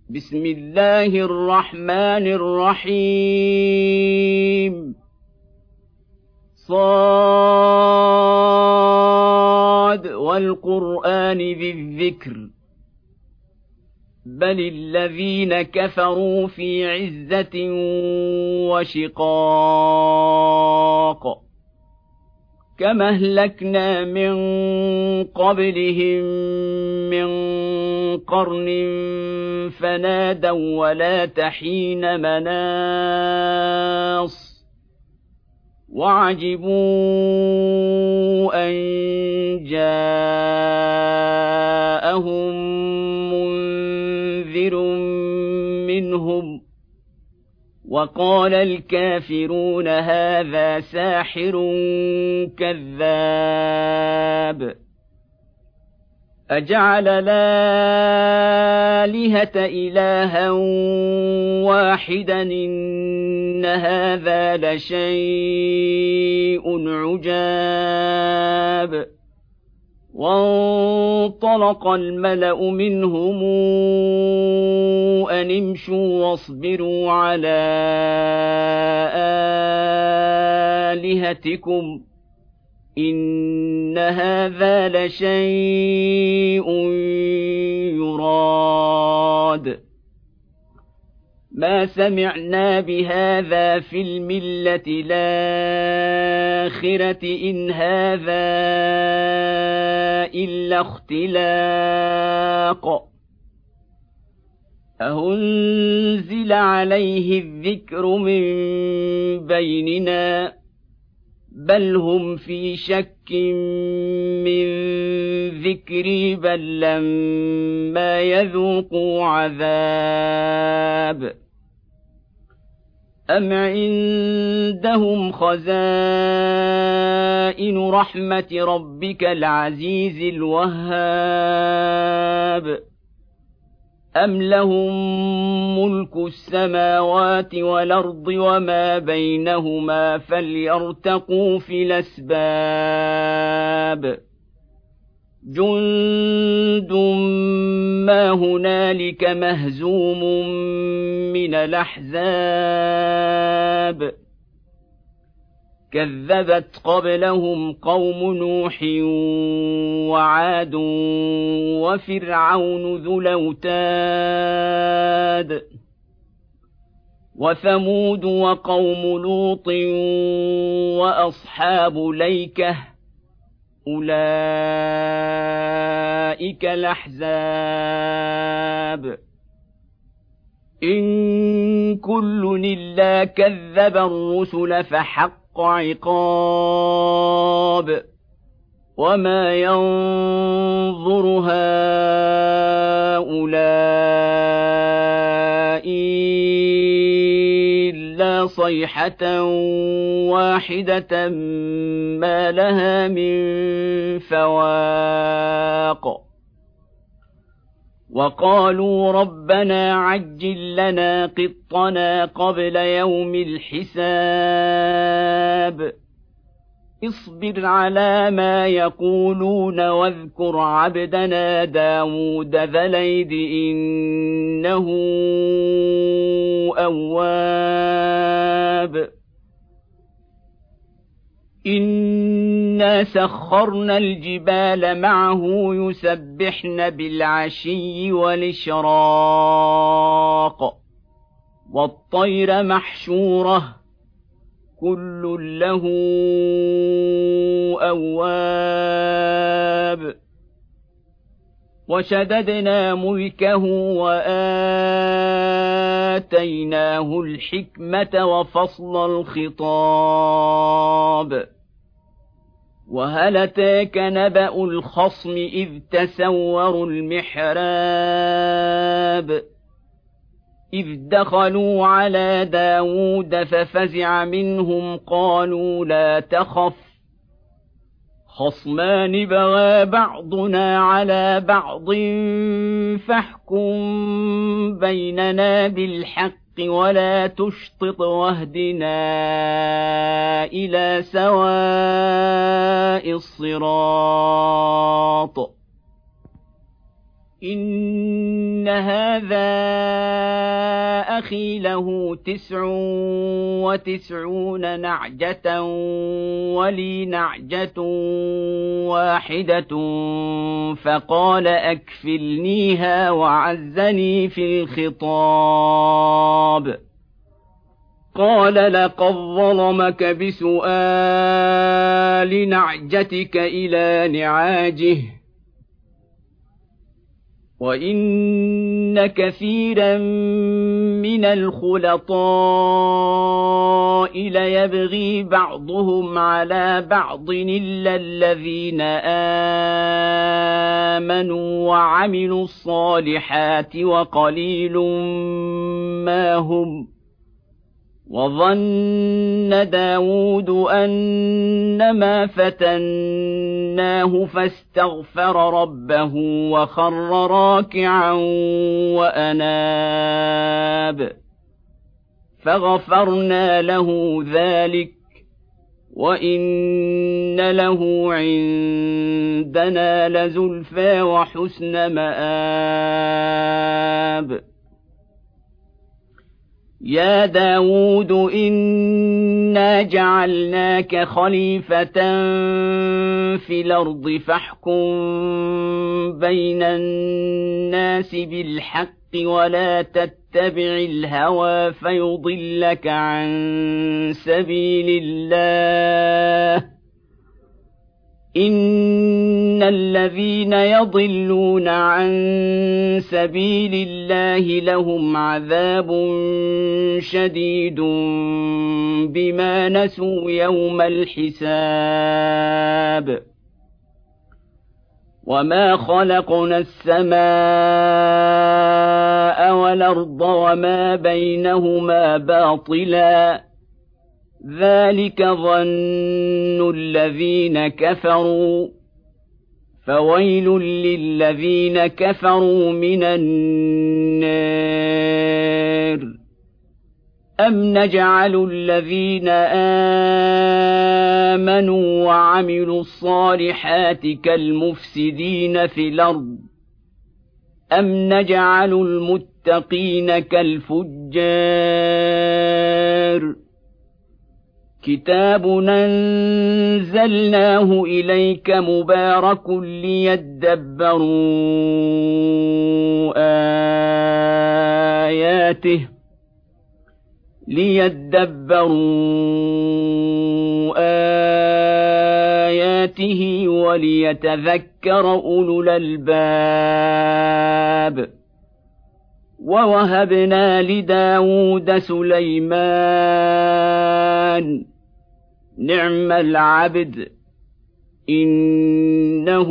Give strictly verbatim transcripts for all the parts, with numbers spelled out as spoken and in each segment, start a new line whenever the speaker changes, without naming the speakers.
بسم الله الرحمن الرحيم صاد والقرآن ذي الذكر بل الذين كفروا في عزة وشقاق كما أهلكنا من قبلهم من قرن فنادوا ولا تحين مناص وعجبوا أن جاءهم منذر منهم وقال الكافرون هذا ساحر كذاب أجعل الآلهة إلها واحدا إن هذا لشيء عجاب وانطلق الملأ منهم أن امشوا واصبروا على آلهتكم إن هذا لشيء يراد ما سمعنا بهذا في الملة الآخرة إن هذا إلا اختلاق أأنزل عليه الذكر من بيننا بل هم في شك من ذكري بل لما يذوقوا عذاب أم عندهم خزائن رحمة ربك العزيز الوهاب أم لهم ملك السماوات والأرض وما بينهما فليرتقوا في الأسباب جند ما هنالك مهزوم من الأحزاب كذبت قبلهم قوم نوح وعاد وفرعون ذو الأوتاد وثمود وقوم لوط وأصحاب ليكة أولئك الأحزاب إن كل إلا كذب الرسل فحق عقاب وما ينظر هؤلاء إلا صيحة واحدة ما لها من فواق وقالوا ربنا عجل لنا قطنا قبل يوم الحساب اصبر على ما يقولون واذكر عبدنا داود ذا الأيد إنه أواب إنا سخرنا الجبال معه يسبحن بالعشي والإشراق والطير محشورة كل له أواب وشددنا ملكه وآتيناه الحكمة وفصل الخطاب وهل أتاك نبأ الخصم إذ تسوروا المحراب إذ دخلوا على داود ففزع منهم قالوا لا تخف خصمان بغى بعضنا على بعض فاحكم بيننا بالحق ولا تشطط واهدنا إلى سواء الصراط إن هذا أخي له تسع وتسعون نعجة ولي نعجة واحدة فقال أكفلنيها وعزني في الخطاب قال لقد ظلمك بسؤال نعجتك إلى نعاجه وإن كثيرا من الخلطاء ليبغي بعضهم على بعض إلا الذين آمنوا وعملوا الصالحات وقليل ما هم وظن داود أنما فتناه فاستغفر ربه وخر راكعا وأناب فغفرنا له ذلك وإن له عندنا لزلفى وحسن مآب يا داود إنا جعلناك خليفة في الأرض فاحكم بين الناس بالحق ولا تتبع الهوى فيضلك عن سبيل الله إن الذين يضلون عن سبيل الله لهم عذاب شديد بما نسوا يوم الحساب وما خلقنا السماء والأرض وما بينهما باطلا ذلك ظن الذين كفروا فويل للذين كفروا من النار أم نجعل الذين آمنوا وعملوا الصالحات كالمفسدين في الأرض أم نجعل المتقين كالفجار كتاب أنزلناه إليك مبارك ليدبروا آياته ليدبروا آياته وليتذكر أولو الألباب ووهبنا لداود سليمان نعم العبد إنه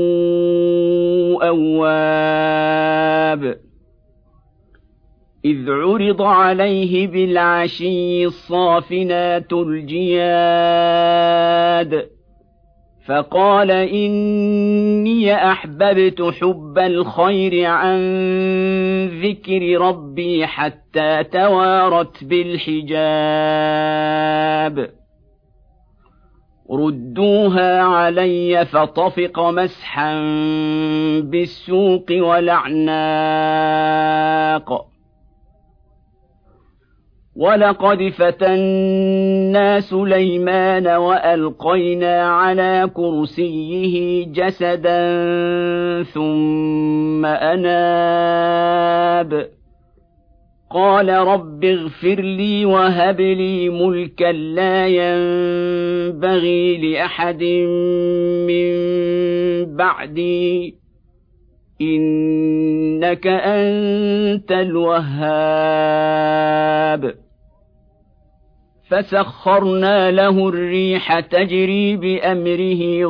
أواب إذ عرض عليه بالعشي الصافنات الجياد فقال إني أحببت حب الخير عن ذكر ربي حتى توارت بالحجاب ردوها علي فطفق مسحا بالسوق والأعناق ولقد فتنا سليمان وألقينا على كرسيه جسدا ثم أناب قال رب اغفر لي وهب لي ملكا لا ينبغي لأحد من بعدي إنك أنت الوهاب فسخرنا له الريح تجري بأمره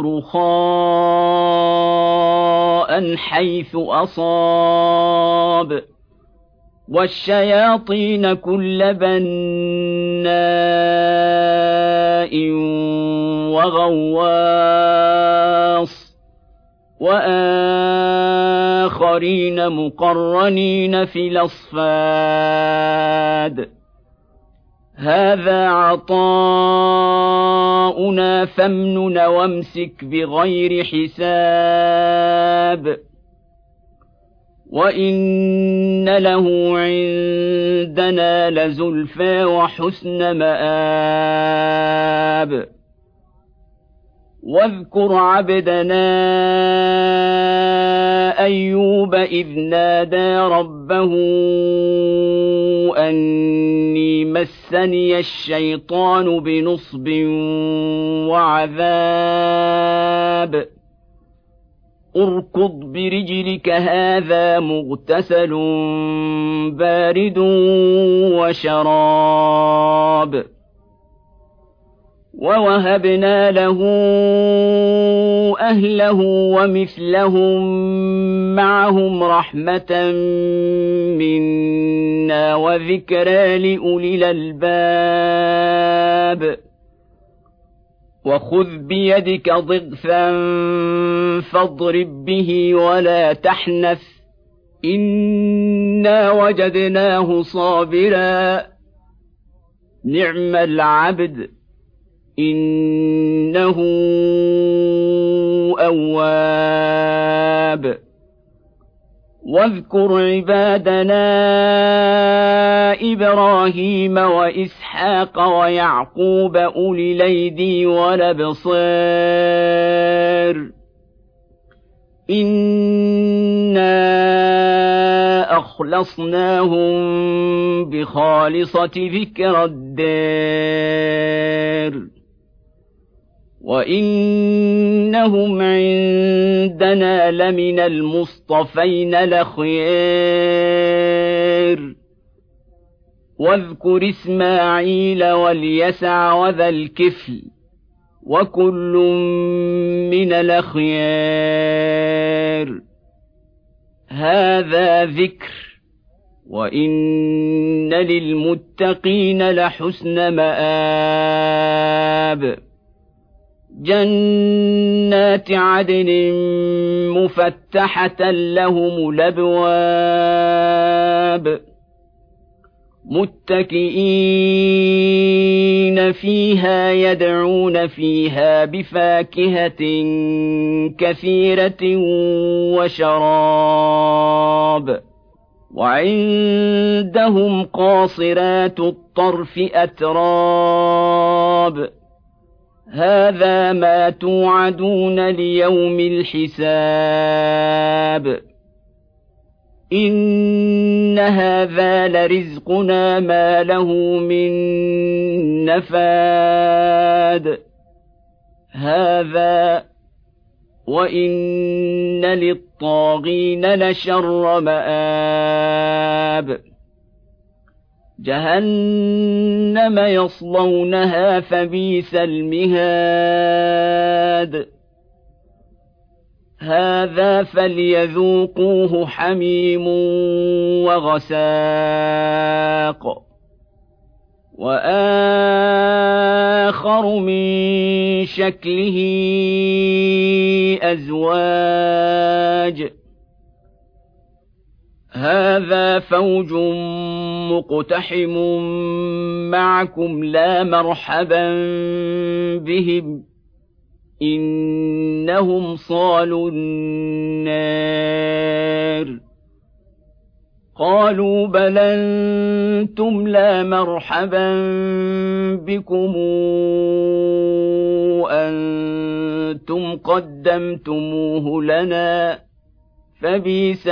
رخاء حيث أصاب والشياطين كل بناء وغواص وآخرين مقرنين في الأصفاد هذا عطاؤنا فامنن وامسك بغير حساب وإن له عندنا لزلفى وحسن مآب واذكر عبدنا أيوب إذ نادى ربه أني مسني الشيطان بنصب وعذاب اركض برجلك هذا مغتسل بارد وشراب ووهبنا له أهله ومثلهم معهم رحمة منا وذكرى لأولي الألباب وخذ بيدك ضغثا فاضرب به ولا تحنث إنا وجدناه صابرا نعم العبد إنه أواب واذكر عبادنا إبراهيم وإسحاق ويعقوب أولي الأيدي والأبصار إنا أخلصناهم بخالصة ذكر الدار وإنهم عندنا لمن المصطفين الأخيار واذكر إسماعيل واليسع وذا الكفل وكل من الأخيار هذا ذكر وإن للمتقين لحسن مآب جنات عدن مفتحة لهم الأبواب متكئين فيها يدعون فيها بفاكهة كثيرة وشراب وعندهم قاصرات الطرف أتراب هذا ما توعدون ليوم الحساب إن هذا لرزقنا ما له من نفاد هذا وإن للطاغين لشر مآب جهنم يصلونها فبئس المهاد هذا فليذوقوه حميم وغساق وآخر من شكله أزواج هذا فوج مقتحم معكم لا مرحبا بهم إنهم صالوا النار قالوا بل أنتم لا مرحبا بكم أنتم قدمتموه لنا فبئس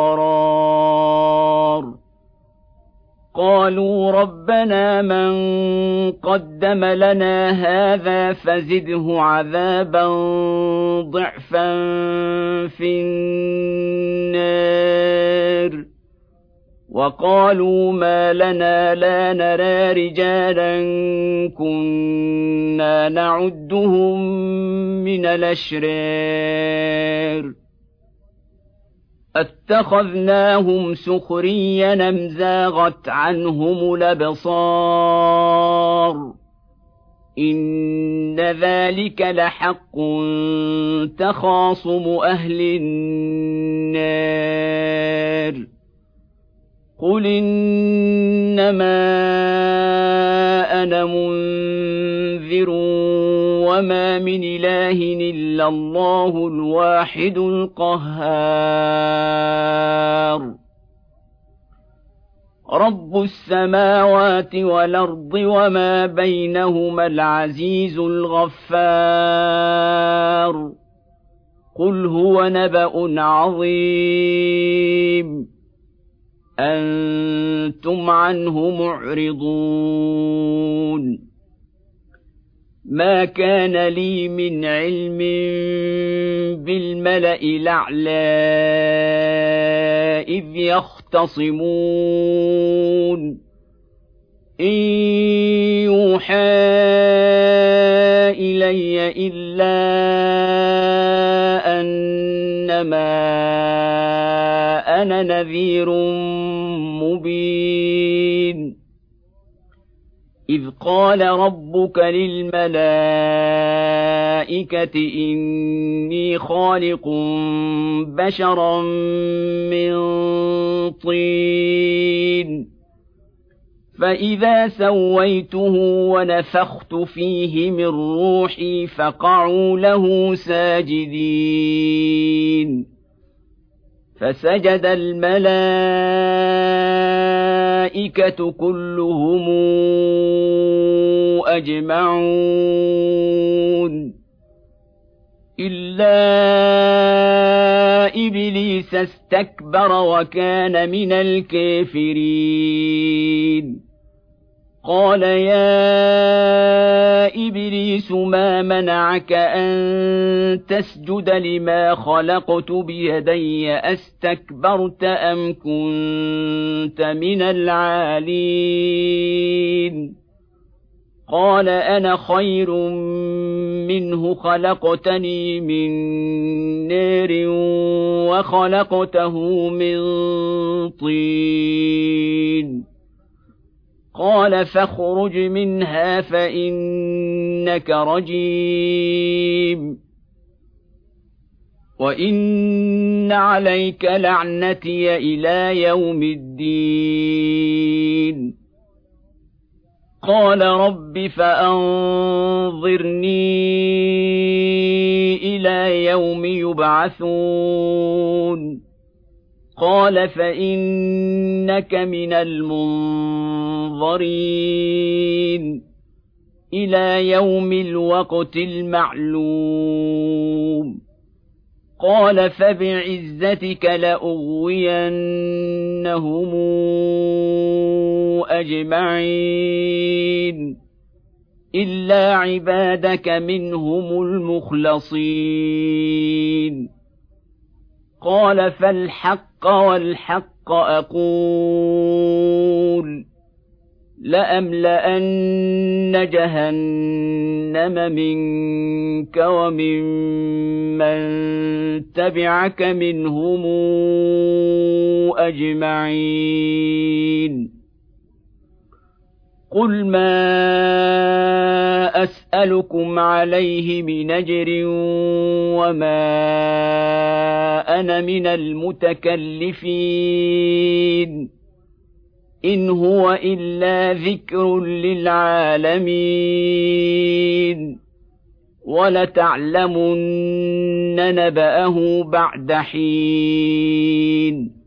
القرار قالوا ربنا من قدم لنا هذا فزده عذابا ضعفا في النار وقالوا ما لنا لا نرى رجالا كنا نعدهم من الأشرار اتخذناهم سخريا أم زاغت عنهم الأبصار إن ذلك لحق تخاصم أهل النار قل إنما أنا منذر وما من إله إلا الله الواحد القهار رب السماوات والأرض وما بينهما العزيز الغفار قل هو نبأ عظيم أنتم عنه معرضون ما كان لي من علم بالملأ الأعلى إذ يختصمون إن يوحى إلي إلا أنما أنا نذير مبين إذ قال ربك للملائكة إني خالق بشرا من طين فإذا سويته ونفخت فيه من روحي فقعوا له ساجدين فسجد الملائكة كلهم أجمعون إلا إبليس استكبر وكان من الكافرين قال يا إبليس ما منعك أن تسجد لما خلقت بيدي أستكبرت أم كنت من العالين قال أنا خير منه خلقتني من نار وخلقته من طين قال فاخرج منها فإنك رجيم وإن عليك لعنتي إلى يوم الدين قال رب فأنظرني إلى يوم يبعثون قال فإنك من المنظرين إلى يوم الوقت المعلوم قال فبعزتك لأغوينهم أجمعين إلا عبادك منهم المخلصين قال فالحق والحق أقول لأملأن جهنم منك ومن من تبعك منهم أجمعين قل ما أسألكم عليه من أجر وما أنا من المتكلفين إن هو إلا ذكر للعالمين ولتعلمن نبأه بعد حين